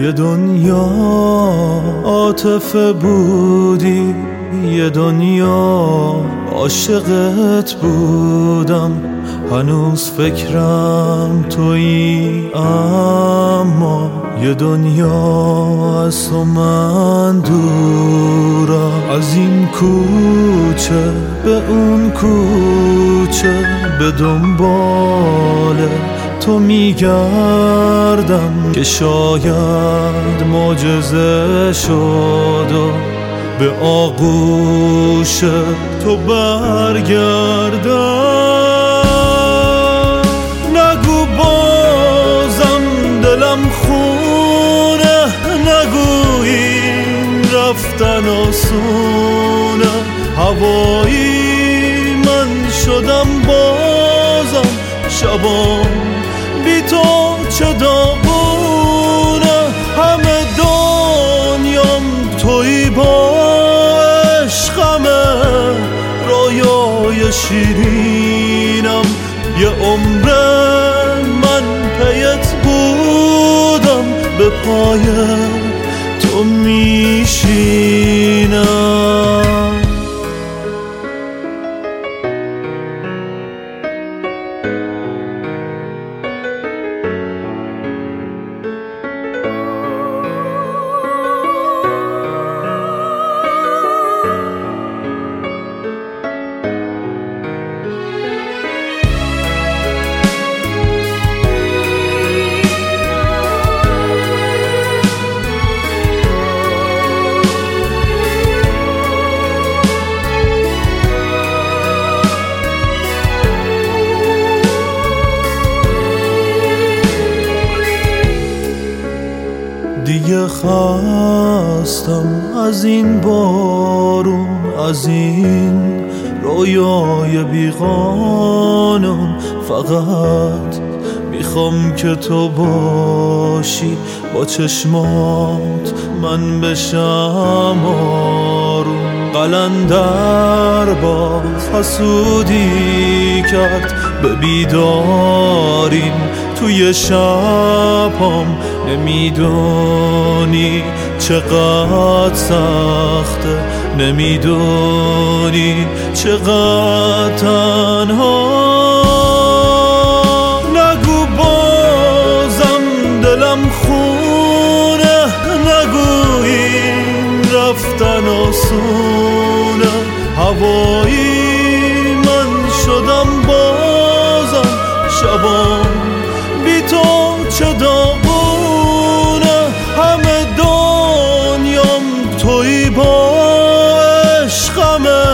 یه دنیا عاطفه بودی، یه دنیا عاشقت بودم، هنوز فکرم تویی، اما یه دنیا از تو من دورم. از این کوچه به اون کوچه به دنبال تو میگردم که شاید معجزه شد و به آغوش تو برگردم. نگو بازم دلم خونه، نگو این رفتن آسونه. هوایی من شدم بازم، شبام بی تو چه داغونه. همه دنیام تویی، با عشقمه رویای شیرینم. یه عمر من پیت بودم، به پای تو میشینم. دیگه خستم از این بارون، از این رویای بیقانون. فقط میخوام که تو باشی، با چشمات من بشم آروم. قلندر باز حسودی کرد به بیداریم توی شبام. نمیدونی چقدر سخته، نمیدونی چقدر تنها. نگو بازم دلم خونه، نگو این رفتن آسونه. هوایی من شدم بازم، شبام بی تو چه داغونه. همه دنیام تویی، با عشقمه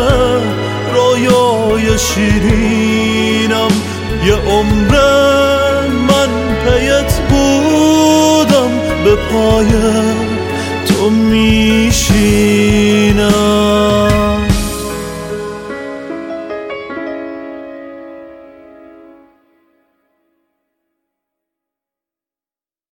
رویای شیرینم. یه عمر من پیت بودم، به پای تو میشینم.